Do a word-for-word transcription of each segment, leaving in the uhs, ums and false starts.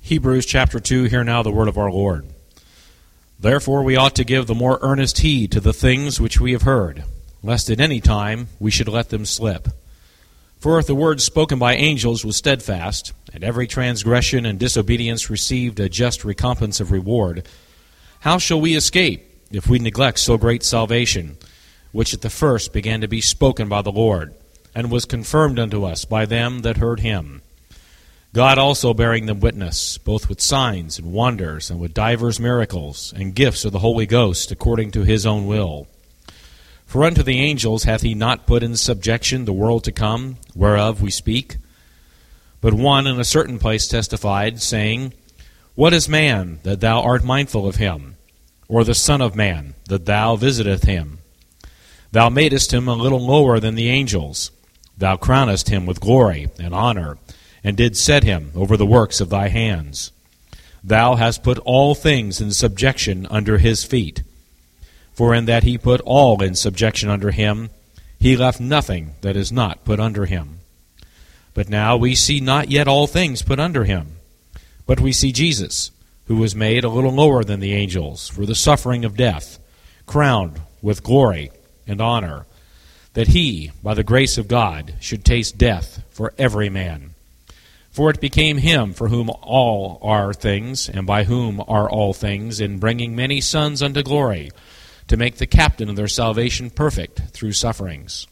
Hebrews chapter two, hear now the word of our Lord. Therefore we ought to give the more earnest heed to the things which we have heard, lest at any time we should let them slip. For if the word spoken by angels was steadfast, and every transgression and disobedience received a just recompense of reward, how shall we escape if we neglect so great salvation, which at the first began to be spoken by the Lord, and was confirmed unto us by them that heard him? God also bearing them witness, both with signs and wonders, and with divers miracles, and gifts of the Holy Ghost, according to his own will. For unto the angels hath he not put in subjection the world to come, whereof we speak? But one in a certain place testified, saying, What is man, that thou art mindful of him? Or the Son of man, that thou visiteth him? Thou madest him a little lower than the angels. Thou crownest him with glory and honor, and did set him over the works of thy hands. Thou hast put all things in subjection under his feet. For in that he put all in subjection under him, he left nothing that is not put under him. But now we see not yet all things put under him. But we see Jesus, who was made a little lower than the angels for the suffering of death, crowned with glory and honor, that he, by the grace of God, should taste death for every man. For it became him for whom all are things, and by whom are all things, in bringing many sons unto glory, to make the captain of their salvation perfect through sufferings.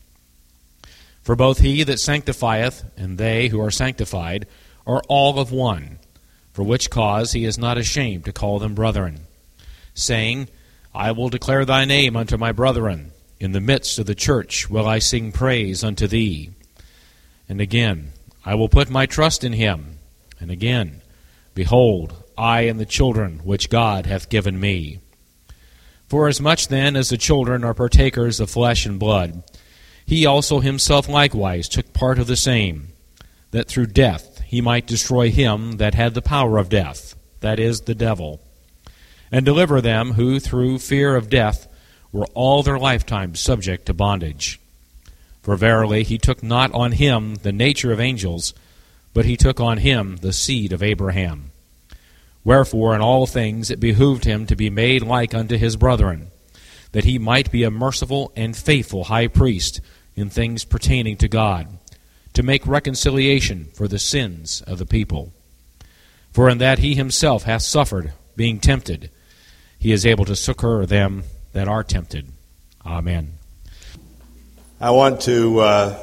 For both he that sanctifieth and they who are sanctified are all of one, for which cause he is not ashamed to call them brethren, saying, I will declare thy name unto my brethren. In the midst of the church will I sing praise unto thee. And again, I will put my trust in him. And again, behold, I and the children which God hath given me. For as much then as the children are partakers of flesh and blood, he also himself likewise took part of the same, that through death he might destroy him that had the power of death, that is, the devil, and deliver them who through fear of death were all their lifetime subject to bondage. For verily he took not on him the nature of angels, but he took on him the seed of Abraham. Wherefore in all things it behooved him to be made like unto his brethren, that he might be a merciful and faithful high priest in things pertaining to God, to make reconciliation for the sins of the people. For in that he himself hath suffered, being tempted, he is able to succor them that are tempted. Amen. I want to uh,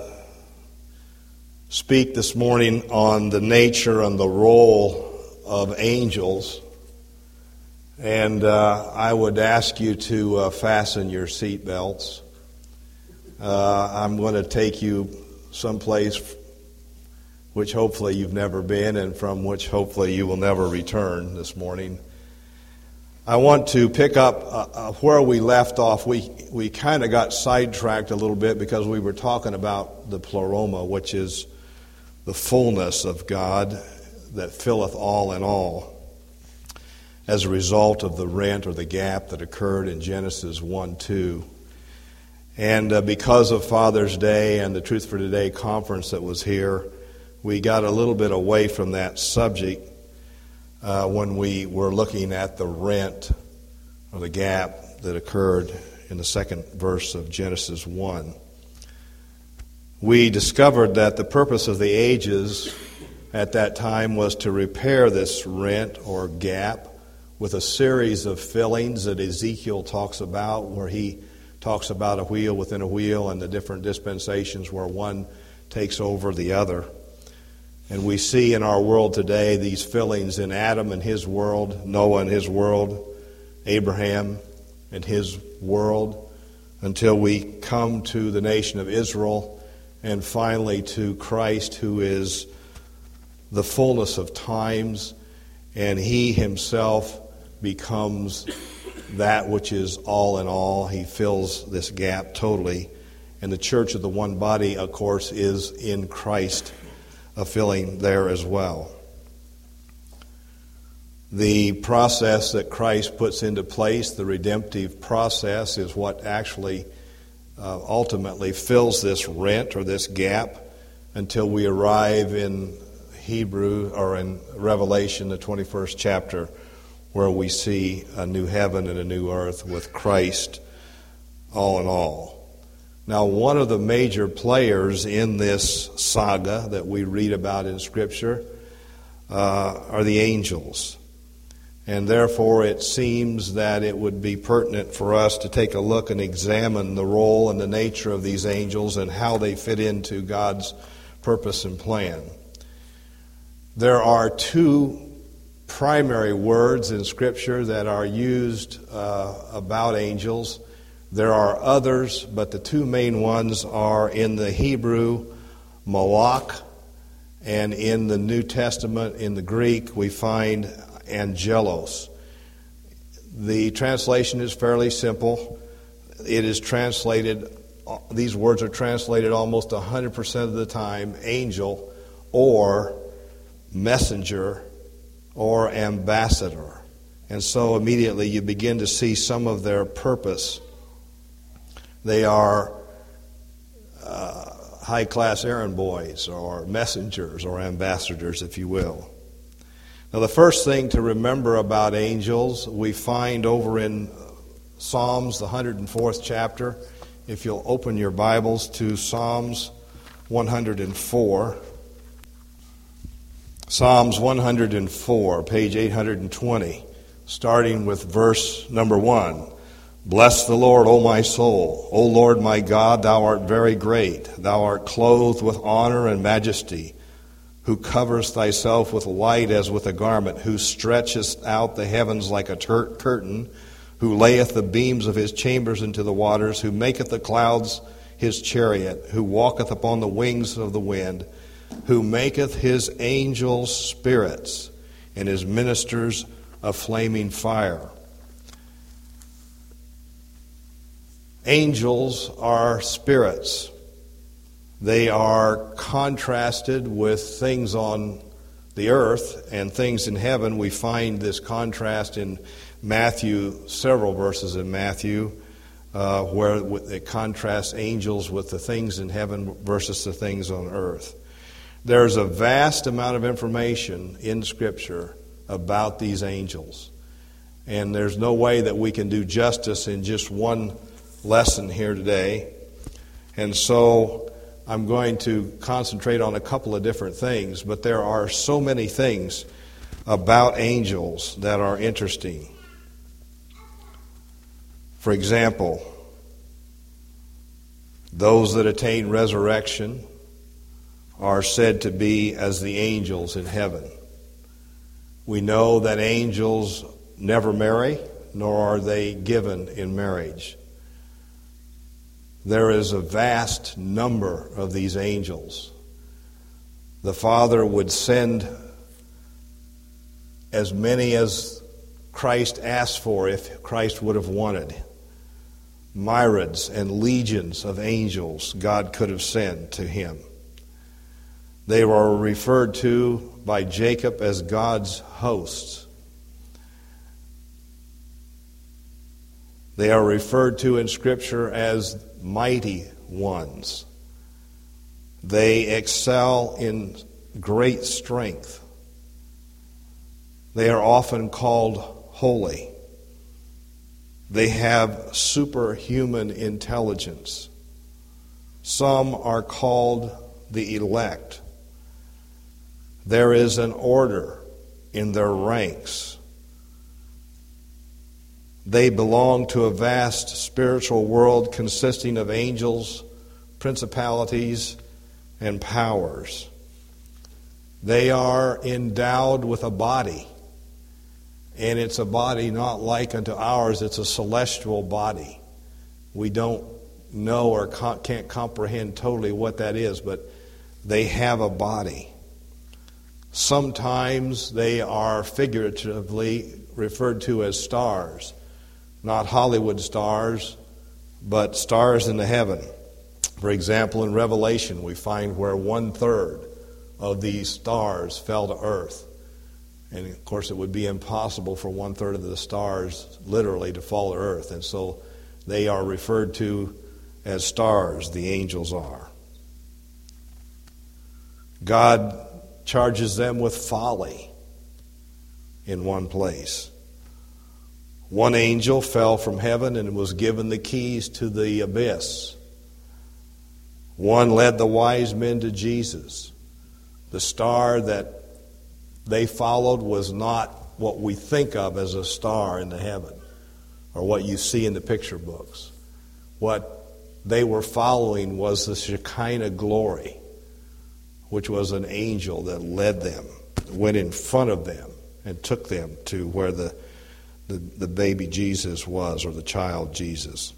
speak this morning on the nature and the role of angels. And uh, I would ask you to uh, fasten your seat belts. Uh, I'm going to take you someplace which hopefully you've never been and from which hopefully you will never return this morning. I want to pick up uh, uh, where we left off. We we kind of got sidetracked a little bit because we were talking about the pleroma, which is the fullness of God that filleth all in all, as a result of the rent or the gap that occurred in Genesis one two. And uh, because of Father's Day and the Truth for Today conference that was here, we got a little bit away from that subject uh, when we were looking at the rent or the gap that occurred in the second verse of Genesis one. We discovered that the purpose of the ages at that time was to repair this rent or gap with a series of fillings that Ezekiel talks about, where he talks about a wheel within a wheel and the different dispensations where one takes over the other. And we see in our world today these fillings in Adam and his world, Noah and his world, Abraham and his world, until we come to the nation of Israel and finally to Christ, who is the fullness of times, and he himself becomes that which is all in all. He fills this gap totally. And the church of the one body, of course, is in Christ, a filling there as well. The process that Christ puts into place, the redemptive process, is what actually uh, ultimately fills this rent or this gap until we arrive in Hebrew or in Revelation, the twenty-first chapter, where we see a new heaven and a new earth with Christ all in all. Now, one of the major players in this saga that we read about in Scripture uh, are the angels. And therefore, it seems that it would be pertinent for us to take a look and examine the role and the nature of these angels and how they fit into God's purpose and plan. There are two primary words in Scripture that are used uh, about angels. There are others, but the two main ones are in the Hebrew, malach, and in the New Testament, in the Greek, we find angelos. The translation is fairly simple. It is translated, these words are translated almost one hundred percent of the time, angel or messenger or ambassador. And so immediately you begin to see some of their purpose. They are uh, high-class errand boys or messengers or ambassadors, if you will. Now, the first thing to remember about angels we find over in Psalms, the one hundred fourth chapter. If you'll open your Bibles to Psalms one hundred four. Psalms one hundred four, page eight hundred twenty, starting with verse number one. Bless the Lord, O my soul. O Lord my God, thou art very great. Thou art clothed with honor and majesty, who coverest thyself with light as with a garment, who stretchest out the heavens like a tur- curtain, who layeth the beams of his chambers into the waters, who maketh the clouds his chariot, who walketh upon the wings of the wind, who maketh his angels spirits, and his ministers a flaming fire. Angels are spirits. They are contrasted with things on the earth and things in heaven. We find this contrast in Matthew, several verses in Matthew, uh, where it contrasts angels with the things in heaven versus the things on earth. There's a vast amount of information in Scripture about these angels. And there's no way that we can do justice in just one lesson here today. And so I'm going to concentrate on a couple of different things, but there are so many things about angels that are interesting. For example, those that attain resurrection are said to be as the angels in heaven. We know that angels never marry, nor are they given in marriage. There is a vast number of these angels. The Father would send as many as Christ asked for if Christ would have wanted. Myriads and legions of angels God could have sent to him. They were referred to by Jacob as God's hosts. They are referred to in Scripture as mighty ones. They excel in great strength. They are often called holy. They have superhuman intelligence. Some are called the elect. There is an order in their ranks. They belong to a vast spiritual world consisting of angels, principalities, and powers. They are endowed with a body, and it's a body not like unto ours. It's a celestial body. We don't know or can't comprehend totally what that is, but they have a body. Sometimes they are figuratively referred to as stars. Not Hollywood stars, but stars in the heaven. For example, in Revelation, we find where one-third of these stars fell to earth. And, of course, it would be impossible for one-third of the stars literally to fall to earth. And so they are referred to as stars, the angels are. God charges them with folly in one place. One angel fell from heaven and was given the keys to the abyss. One led the wise men to Jesus. The star that they followed was not what we think of as a star in the heaven or what you see in the picture books. What they were following was the Shekinah glory, which was an angel that led them, went in front of them, and took them to where the, the, the baby Jesus was, or the child Jesus.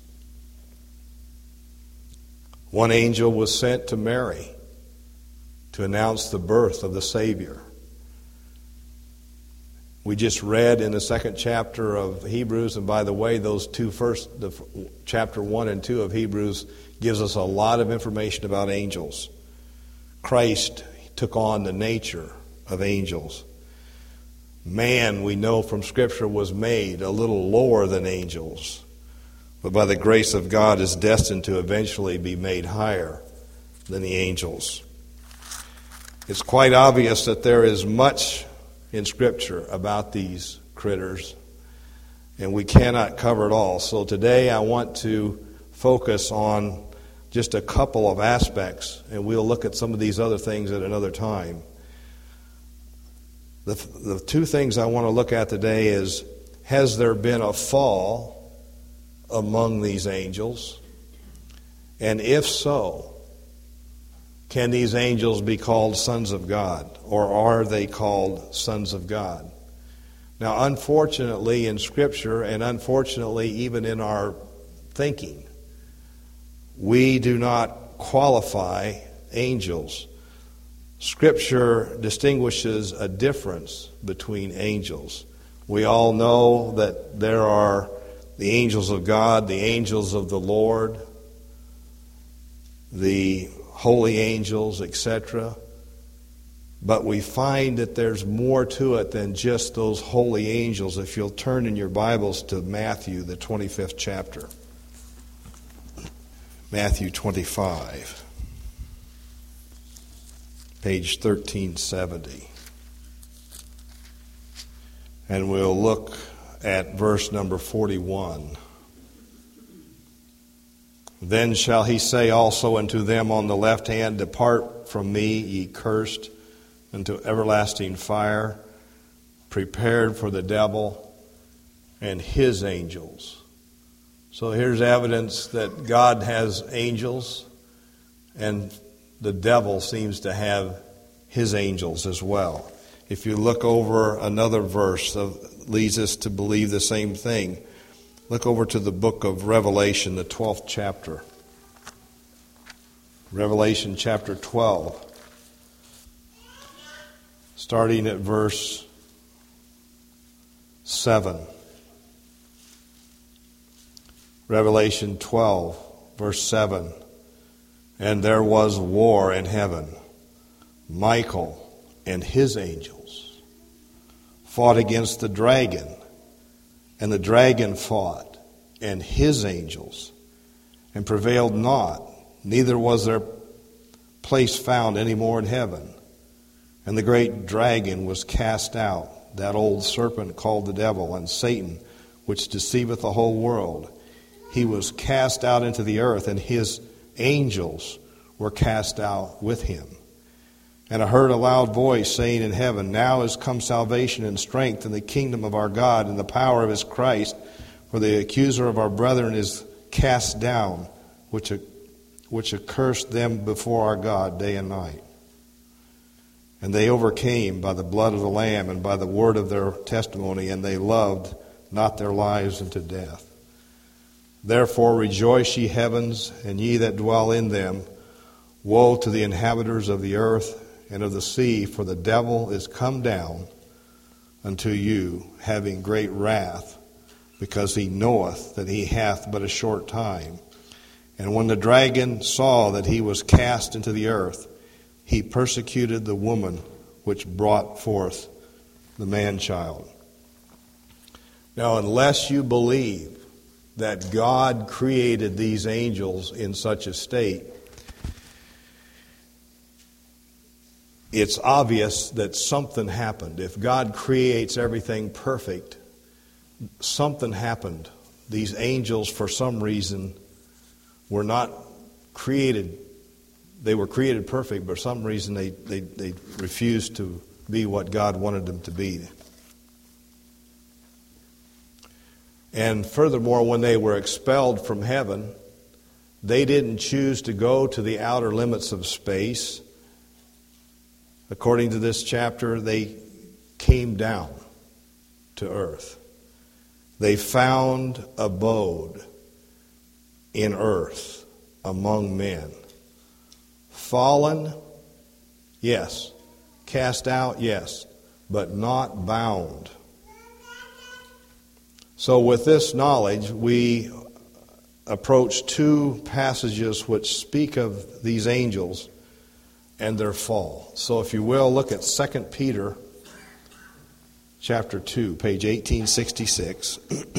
One angel was sent to Mary to announce the birth of the Savior. We just read in the second chapter of Hebrews, and by the way, those two first, the chapter one and two of Hebrews gives us a lot of information about angels. Christ took on the nature of angels. Man, we know from Scripture, was made a little lower than angels, but by the grace of God is destined to eventually be made higher than the angels. It's quite obvious that there is much in Scripture about these critters, and we cannot cover it all. So today I want to focus on just a couple of aspects, and we'll look at some of these other things at another time. The, the two things I want to look at today is, has there been a fall among these angels? And if so, can these angels be called sons of God, or are they called sons of God? Now, unfortunately in Scripture, and unfortunately even in our thinking, we do not qualify angels. Scripture distinguishes a difference between angels. We all know that there are the angels of God, the angels of the Lord, the holy angels, et cetera. But we find that there's more to it than just those holy angels. If you'll turn in your Bibles to Matthew, the twenty-fifth chapter. Matthew twenty-five, page thirteen seventy. And we'll look at verse number forty-one. Then shall he say also unto them on the left hand, Depart from me, ye cursed, into everlasting fire, prepared for the devil and his angels. So here's evidence that God has angels, and the devil seems to have his angels as well. If you look over another verse that leads us to believe the same thing, look over to the book of Revelation, the twelfth chapter. Revelation chapter twelve, starting at verse seven. Revelation twelve, verse seven. And there was war in heaven. Michael and his angels fought against the dragon, and the dragon fought and his angels, and prevailed not, neither was their place found any more in heaven. And the great dragon was cast out, that old serpent called the devil and Satan, which deceiveth the whole world. He was cast out into the earth, and his angels were cast out with him. And I heard a loud voice saying in heaven, Now is come salvation and strength in the kingdom of our God and the power of his Christ, for the accuser of our brethren is cast down, which, which accursed them before our God day and night. And they overcame by the blood of the Lamb and by the word of their testimony, and they loved not their lives unto death. Therefore rejoice, ye heavens, and ye that dwell in them. Woe to the inhabitants of the earth and of the sea, for the devil is come down unto you, having great wrath, because he knoweth that he hath but a short time. And when the dragon saw that he was cast into the earth, he persecuted the woman which brought forth the man-child. Now, unless you believe that God created these angels in such a state, it's obvious that something happened. If God creates everything perfect, something happened. These angels, for some reason, were not created. They were created perfect, but for some reason they, they, they refused to be what God wanted them to be. And furthermore, when they were expelled from heaven, they didn't choose to go to the outer limits of space. According to this chapter, they came down to earth. They found abode in earth among men. Fallen, yes. Cast out, yes. But not bound. So with this knowledge, we approach two passages which speak of these angels and their fall. So if you will, look at Second Peter chapter two, page eighteen sixty-six.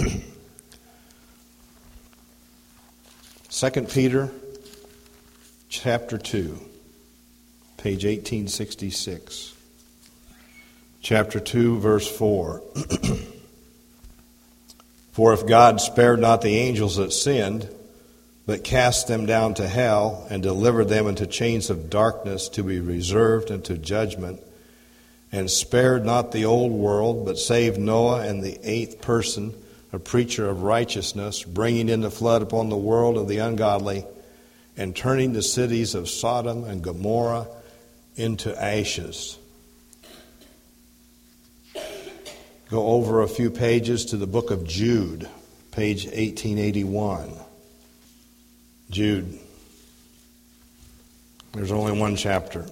Second Peter chapter two, page eighteen sixty-six. Chapter two, verse four. For if God spared not the angels that sinned, but cast them down to hell, and delivered them into chains of darkness to be reserved unto judgment, and spared not the old world, but saved Noah and the eighth person, a preacher of righteousness, bringing in the flood upon the world of the ungodly, and turning the cities of Sodom and Gomorrah into ashes. Go over a few pages to the book of Jude, page eighteen eighty-one. Jude. There's only one chapter.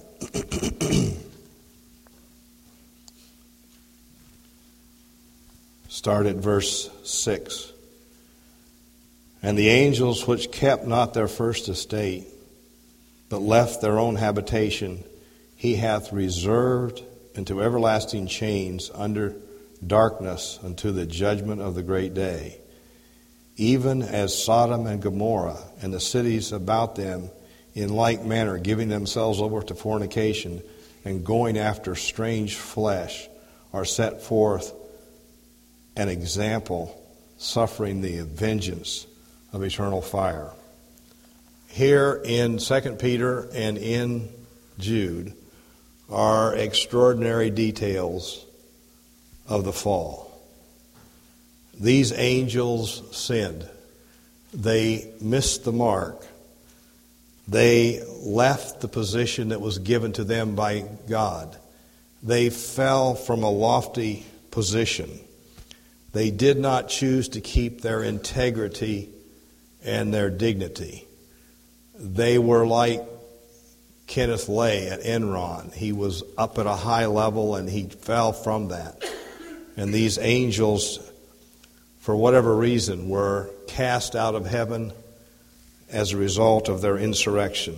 Start at verse six. And the angels which kept not their first estate, but left their own habitation, he hath reserved into everlasting chains under darkness unto the judgment of the great day, even as Sodom and Gomorrah and the cities about them in like manner, giving themselves over to fornication and going after strange flesh, are set forth an example, suffering the vengeance of eternal fire. Here in Second Peter and in Jude are extraordinary details of the fall. These angels sinned. They missed the mark. They left the position that was given to them by God. They fell from a lofty position. They did not choose to keep their integrity and their dignity. They were like Kenneth Lay at Enron. He was up at a high level and he fell from that. And these angels, for whatever reason, were cast out of heaven as a result of their insurrection.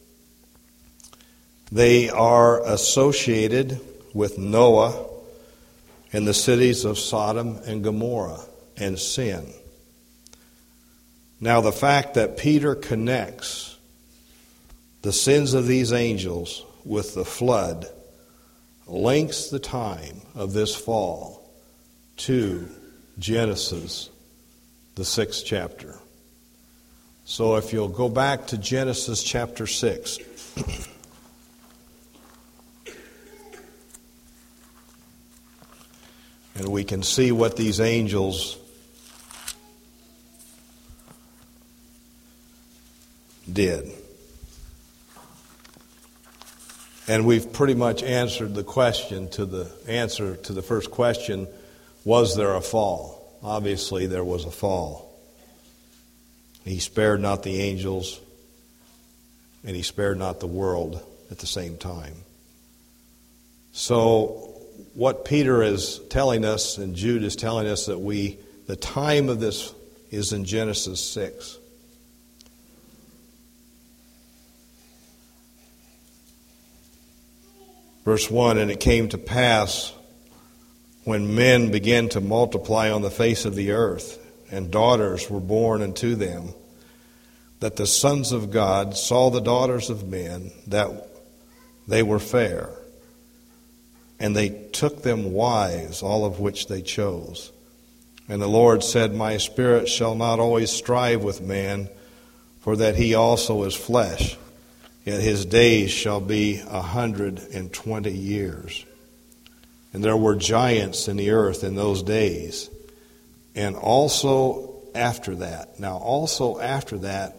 They are associated with Noah in the cities of Sodom and Gomorrah and sin. Now, the fact that Peter connects the sins of these angels with the flood links the time of this fall to Genesis, the sixth chapter. So if you'll go back to Genesis chapter six. And we can see what these angels did. And we've pretty much answered the question to the answer to the first question, was there a fall? Obviously there was a fall. He spared not the angels, and he spared not the world at the same time. So what Peter is telling us and Jude is telling us, that we, the time of this is in Genesis six. Verse one, and it came to pass when men began to multiply on the face of the earth, and daughters were born unto them, that the sons of God saw the daughters of men, that they were fair, and they took them wives, all of which they chose. And the Lord said, My spirit shall not always strive with man, for that he also is flesh, yet his days shall be a hundred and twenty years. And there were giants in the earth in those days, and also after that. Now, also after that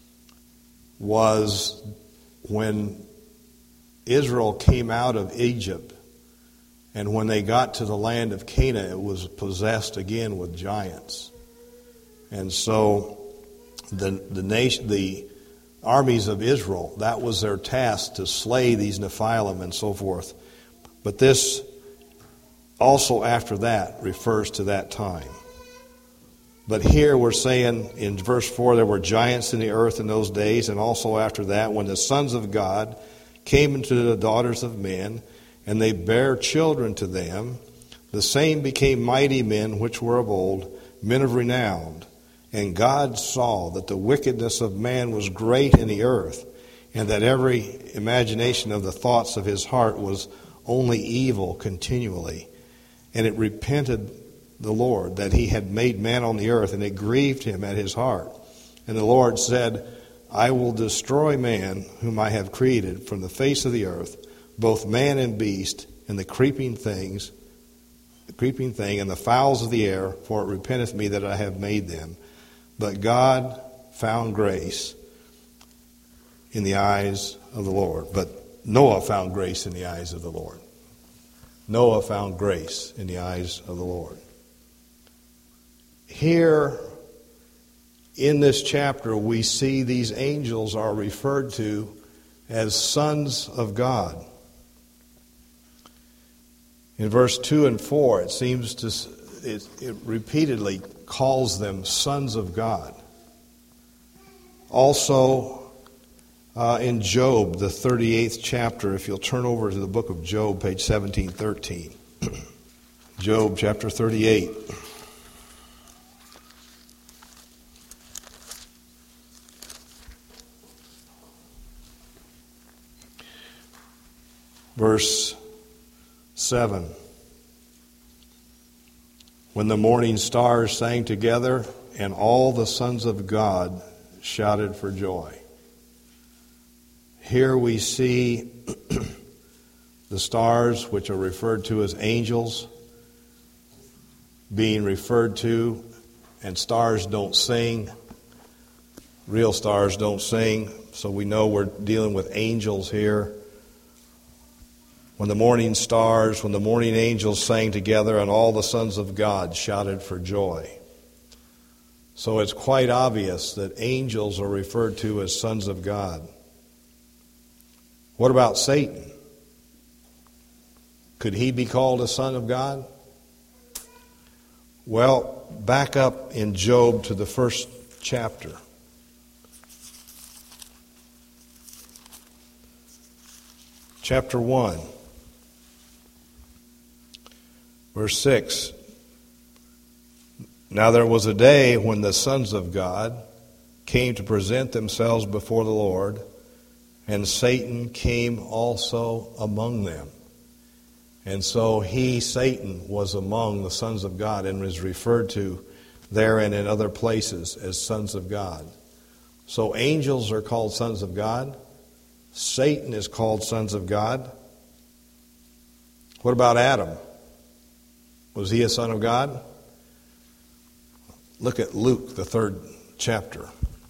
was when Israel came out of Egypt, and when they got to the land of Canaan, it was possessed again with giants. And so the the nation, the armies of Israel, that was their task, to slay these Nephilim and so forth. But this also after that refers to that time. But here we're saying in verse four, there were giants in the earth in those days, and also after that, when the sons of God came into the daughters of men, and they bare children to them, the same became mighty men which were of old, men of renown. And God saw that the wickedness of man was great in the earth, and that every imagination of the thoughts of his heart was only evil continually. And it repented the Lord that he had made man on the earth, and it grieved him at his heart. And the Lord said, I will destroy man whom I have created from the face of the earth, both man and beast, and the creeping things, the creeping thing, and the fowls of the air, for it repenteth me that I have made them. But God found grace in the eyes of the Lord. But Noah found grace in the eyes of the Lord. Noah found grace in the eyes of the Lord. Here in this chapter, we see these angels are referred to as sons of God. In verse two and four, it seems to it, it repeatedly calls them sons of God. Also, uh, in Job, the thirty-eighth chapter, if you'll turn over to the book of Job, page seventeen thirteen. Job chapter thirty-eight. Verse seven. When the morning stars sang together, and all the sons of God shouted for joy. Here we see the stars, which are referred to as angels, being referred to, and stars don't sing. Real stars don't sing, so we know we're dealing with angels here. When the morning stars, when the morning angels sang together, and all the sons of God shouted for joy. So it's quite obvious that angels are referred to as sons of God. What about Satan? Could he be called a son of God? Well, back up in Job to the first chapter. Chapter one. Verse six, Now there was a day when the sons of God came to present themselves before the Lord, and Satan came also among them. And so he, Satan, was among the sons of God and was referred to there and in other places as sons of God. So angels are called sons of God. Satan is called sons of God. What about Adam? Was he a son of God? Look at Luke, the third chapter.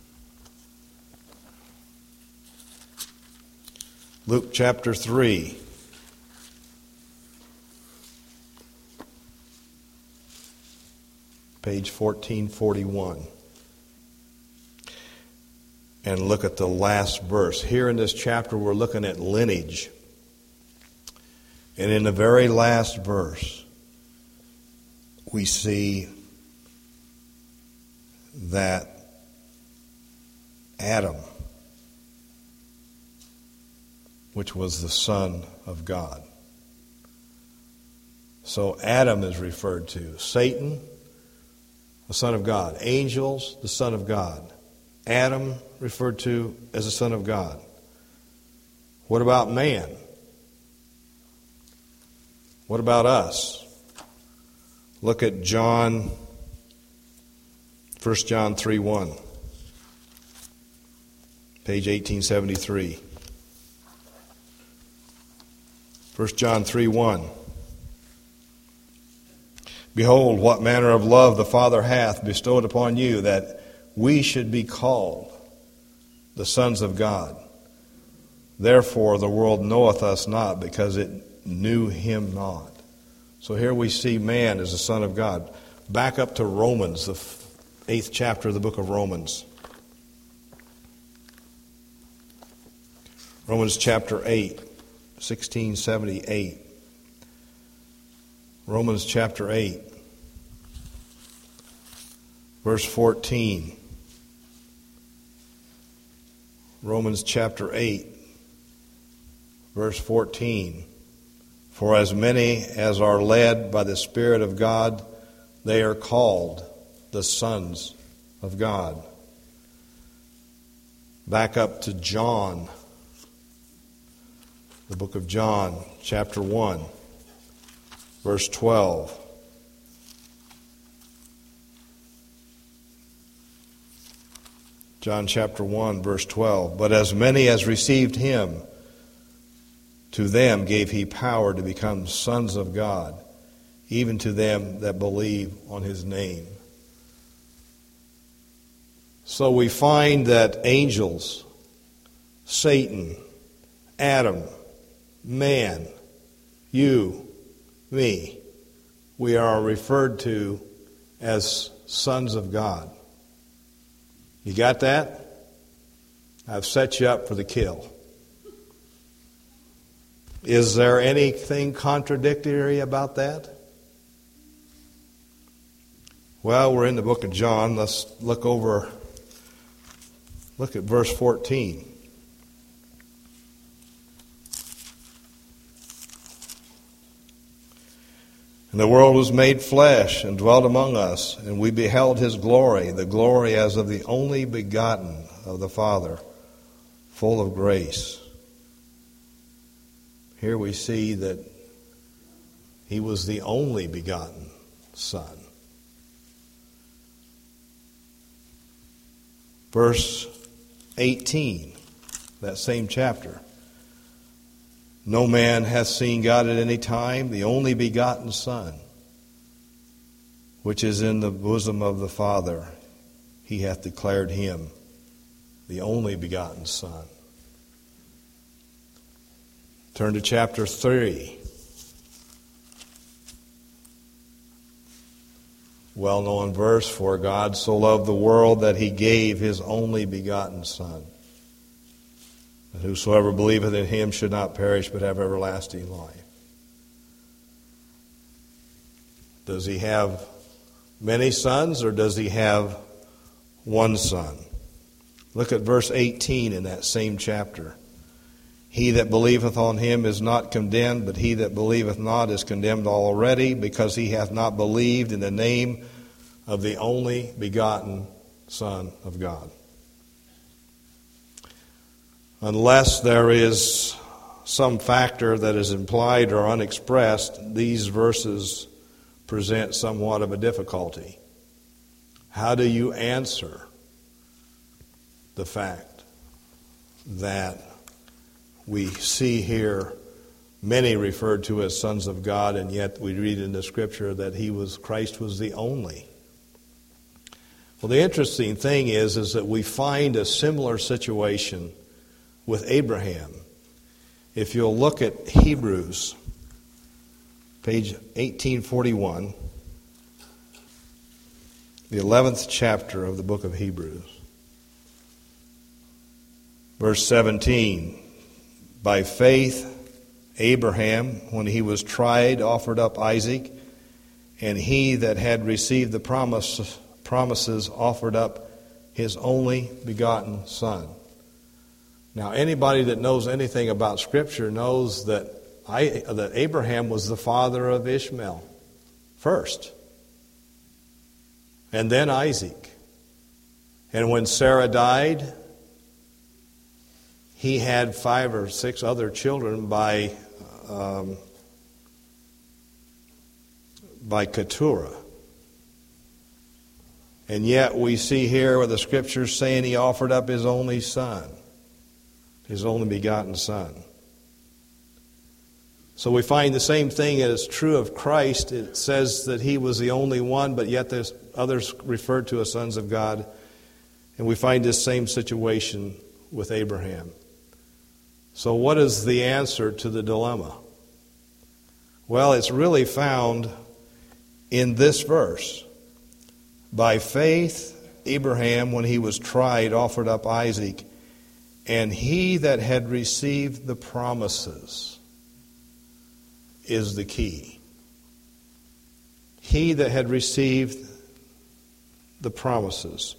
Luke chapter three. Page fourteen forty-one. And look at the last verse. Here in this chapter we're looking at lineage. And in the very last verse, we see that Adam, which was the Son of God. So Adam is referred to. Satan, the Son of God. Angels, the Son of God. Adam, referred to as the Son of God. What about man? What about us? Look at John, First John three one, page eighteen seventy-three. First John three one. Behold, what manner of love the Father hath bestowed upon you, that we should be called the sons of God. Therefore the world knoweth us not, because it knew him not. So here we see man as a son of God. Back up to Romans, the eighth chapter of the book of Romans. Romans chapter eight, sixteen seventy-eight. Romans chapter eight, verse fourteen. Romans chapter eight, verse fourteen. For as many as are led by the Spirit of God, they are called the sons of God. Back up to John, the book of John, chapter one, verse twelve. John chapter one, verse twelve. But as many as received him, to them gave he power to become sons of God, even to them that believe on his name. So we find that angels, Satan, Adam, man, you, me, we are referred to as sons of God. You got that? I've set you up for the kill. Is there anything contradictory about that? Well, we're in the book of John. Let's look over, look at verse fourteen. And the world was made flesh and dwelt among us, and we beheld his glory, the glory as of the only begotten of the Father, full of grace. Here we see that he was the only begotten Son. Verse eighteen, that same chapter. No man hath seen God at any time, the only begotten Son, which is in the bosom of the Father, he hath declared him, the only begotten Son. Turn to chapter three. Well-known verse, for God so loved the world that he gave his only begotten Son, that whosoever believeth in him should not perish but have everlasting life. Does he have many sons, or does he have one son? Look at verse eighteen in that same chapter. He that believeth on him is not condemned, but he that believeth not is condemned already, because he hath not believed in the name of the only begotten Son of God. Unless there is some factor that is implied or unexpressed, these verses present somewhat of a difficulty. How do you answer the fact that we see here many referred to as sons of God, and yet we read in the Scripture that he was Christ was the only? Well, the interesting thing is, is that we find a similar situation with Abraham. If you'll look at Hebrews, page eighteen forty-one, the eleventh chapter of the book of Hebrews, verse seventeen. By faith, Abraham, when he was tried, offered up Isaac, and he that had received the promise, promises offered up his only begotten Son. Now, anybody that knows anything about Scripture knows that, I, that Abraham was the father of Ishmael first, and then Isaac. And when Sarah died, he had five or six other children by um, by Keturah. And yet we see here where the Scriptures saying he offered up his only son, his only begotten son. So we find the same thing is true of Christ. It says that he was the only one, but yet there's others referred to as sons of God. And we find this same situation with Abraham. So what is the answer to the dilemma? Well, it's really found in this verse. By faith, Abraham, when he was tried, offered up Isaac, and he that had received the promises is the key. He that had received the promises.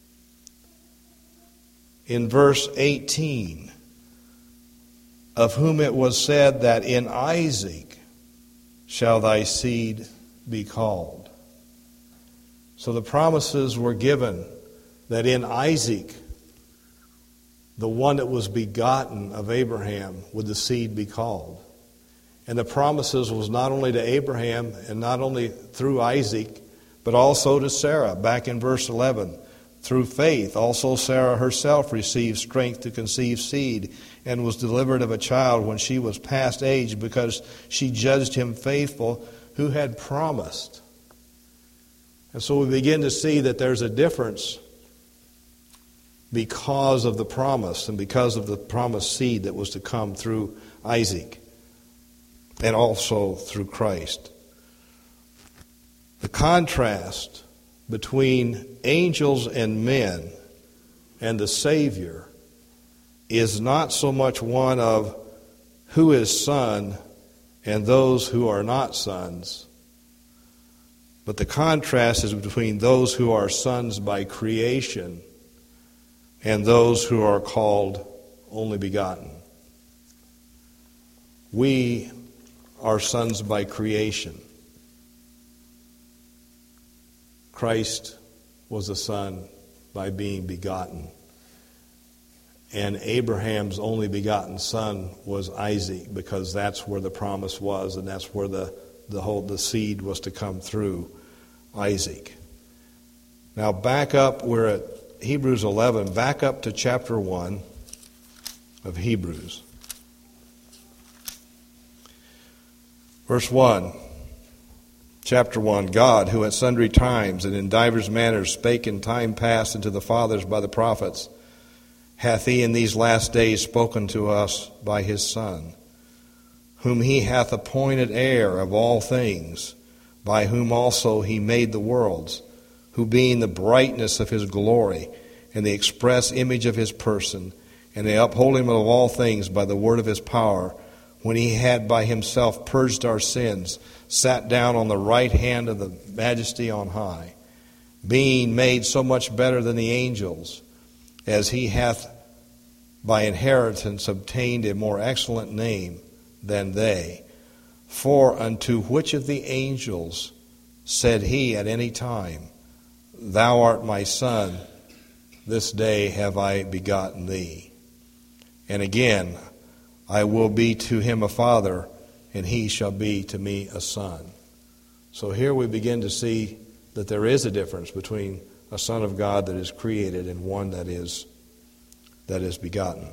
In verse eighteen, of whom it was said that in Isaac shall thy seed be called. So the promises were given that in Isaac, the one that was begotten of Abraham, would the seed be called. And the promises was not only to Abraham and not only through Isaac, but also to Sarah. Back in verse eleven, through faith also Sarah herself received strength to conceive seed and was delivered of a child when she was past age, because she judged him faithful who had promised. And so we begin to see that there's a difference because of the promise and because of the promised seed that was to come through Isaac and also through Christ. The contrast between angels and men and the Savior is not so much one of who is son and those who are not sons, but the contrast is between those who are sons by creation and those who are called only begotten. We are sons by creation. Christ was a son by being begotten. And Abraham's only begotten son was Isaac, because that's where the promise was, and that's where the, the whole the seed was to come through Isaac. Now back up, we're at Hebrews eleven, back up to chapter one of Hebrews. Verse one, chapter one, God, who at sundry times and in divers manners spake in time past unto the fathers by the prophets, hath he in these last days spoken to us by his Son, whom he hath appointed heir of all things, by whom also he made the worlds, who being the brightness of his glory and the express image of his person, and the upholding of all things by the word of his power, when he had by himself purged our sins, sat down on the right hand of the majesty on high, being made so much better than the angels, as he hath by inheritance obtained a more excellent name than they. For unto which of the angels said he at any time, Thou art my son, this day have I begotten thee? And again, I will be to him a father, and he shall be to me a son. So here we begin to see that there is a difference between a son of God that is created and one that is that is begotten.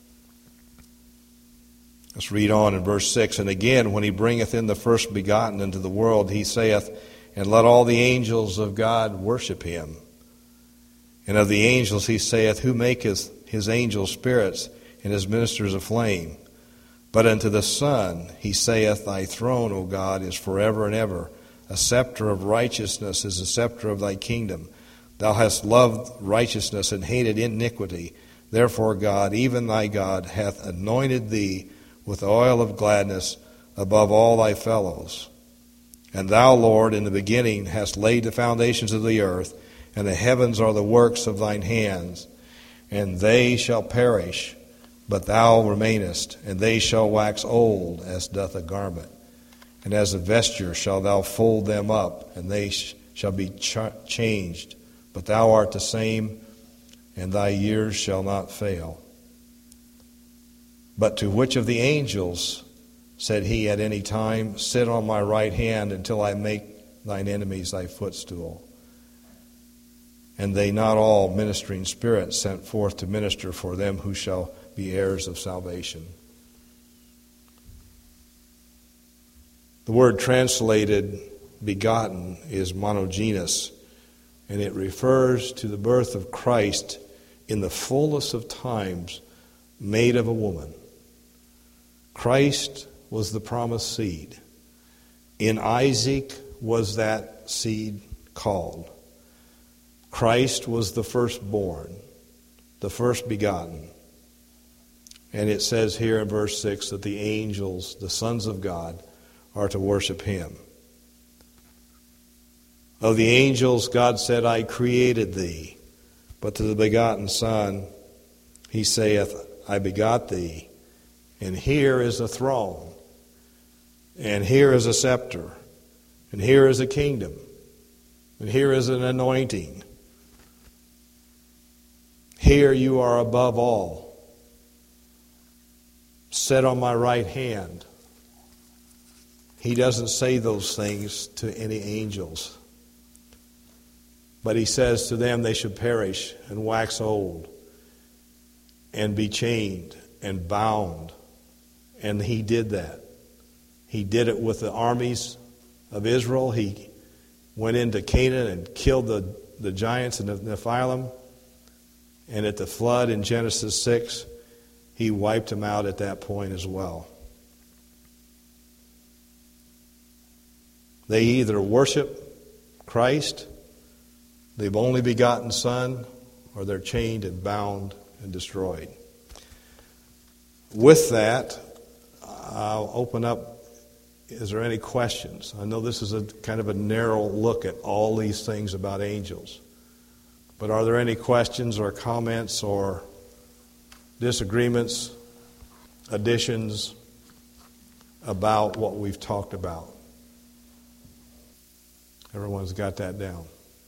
Let's read on in verse six. And again, when he bringeth in the first begotten into the world, he saith, And let all the angels of God worship him. And of the angels he saith, Who maketh his angels spirits, and his ministers a flame? But unto the Son he saith, Thy throne, O God, is forever and ever. A scepter of righteousness is the scepter of thy kingdom. Thou hast loved righteousness and hated iniquity. Therefore God, even thy God, hath anointed thee with the oil of gladness above all thy fellows. And thou, Lord, in the beginning hast laid the foundations of the earth, and the heavens are the works of thine hands. And they shall perish, but thou remainest, and they shall wax old as doth a garment. And as a vesture shalt thou fold them up, and they sh- shall be ch- changed. But thou art the same, and thy years shall not fail. But to which of the angels said he at any time, Sit on my right hand until I make thine enemies thy footstool. And they not all ministering spirits sent forth to minister for them who shall be heirs of salvation. The word translated begotten is monogenes, and it refers to the birth of Christ in the fullness of times, made of a woman. Christ was the promised seed. In Isaac was that seed called. Christ was the firstborn, the first begotten. And it says here in verse six that the angels, the sons of God, are to worship him. Of the angels, God said, I created thee. But to the begotten Son, he saith, I begot thee. And here is a throne. And here is a scepter. And here is a kingdom. And here is an anointing. Here you are above all. Set on my right hand. He doesn't say those things to any angels. But he says to them they should perish and wax old and be chained and bound. And he did that. He did it with the armies of Israel. He went into Canaan and killed the, the giants and the Nephilim. And at the flood in Genesis six, he wiped them out at that point as well. They either worship Christ, the only begotten Son, or they're chained and bound and destroyed. With that, I'll open up. Is there any questions? I know this is a kind of a narrow look at all these things about angels. But are there any questions or comments or disagreements, additions about what we've talked about? Everyone's got that down.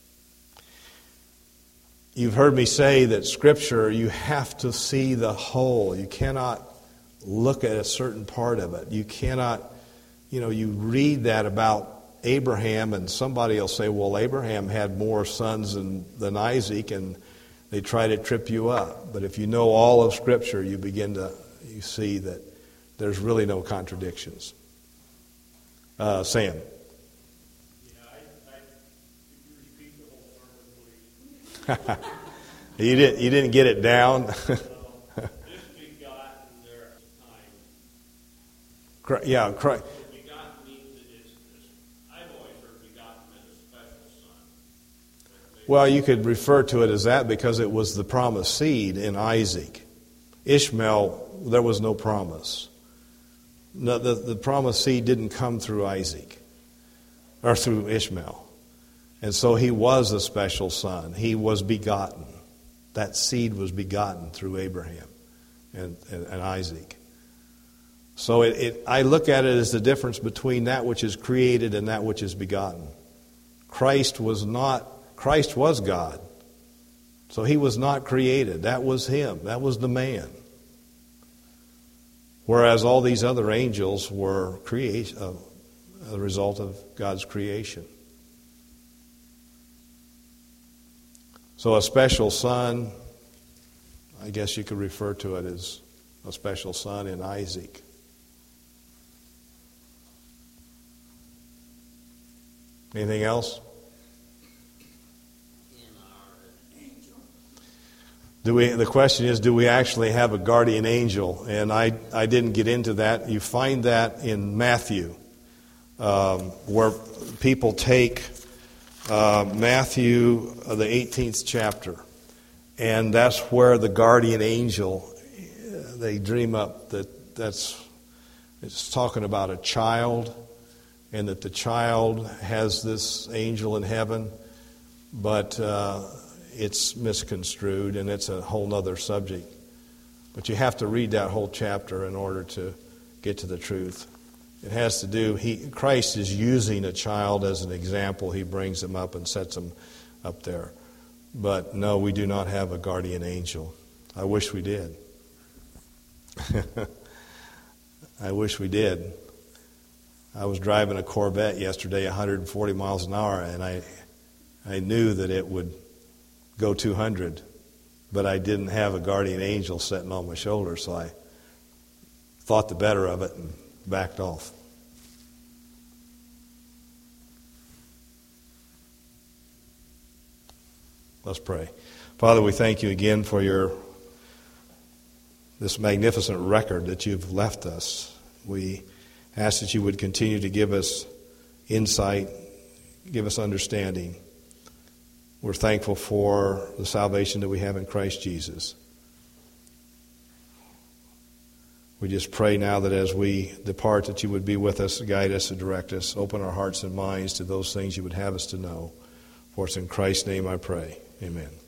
You've heard me say that Scripture, you have to see the whole. You cannot look at a certain part of it. You cannot, you know, you read that about Abraham and somebody will say, well, Abraham had more sons than, than Isaac, and they try to trip you up. But if you know all of Scripture, you begin to you see that there's really no contradictions. Uh, Sam. you didn't. You didn't get it down. yeah, Christ. Well, you could refer to it as that because it was the promised seed in Isaac. Ishmael, there was no promise. No, the, the promised seed didn't come through Isaac or through Ishmael. And so he was a special son. He was begotten. That seed was begotten through Abraham and, and, and Isaac. So it, it, I look at it as the difference between that which is created and that which is begotten. Christ was not, Christ was God. So he was not created. That was him. That was the man. Whereas all these other angels were creation, uh, a result of God's creation. So a special son, I guess you could refer to it as a special son in Isaac. Anything else? Do we, the question is, do we actually have a guardian angel? And I, I didn't get into that. You find that in Matthew, um, where people take uh, Matthew, uh, the eighteenth chapter, and that's where the guardian angel, uh, they dream up that that's, it's talking about a child, and that the child has this angel in heaven, but uh, it's misconstrued, and it's a whole other subject. But you have to read that whole chapter in order to get to the truth. It has to do, he, Christ is using a child as an example. He brings him up and sets him up there. But no, we do not have a guardian angel. I wish we did. I wish we did. I was driving a Corvette yesterday, one hundred forty miles an hour, and I, I knew that it would go two hundred, but I didn't have a guardian angel sitting on my shoulder, so I thought the better of it and backed off. Let's pray. Father, we thank you again for your this magnificent record that you've left us. We ask that you would continue to give us insight, give us understanding. We're thankful for the salvation that we have in Christ Jesus. We just pray now that as we depart that you would be with us, guide us, and direct us. Open our hearts and minds to those things you would have us to know. For it's in Christ's name I pray. Amen.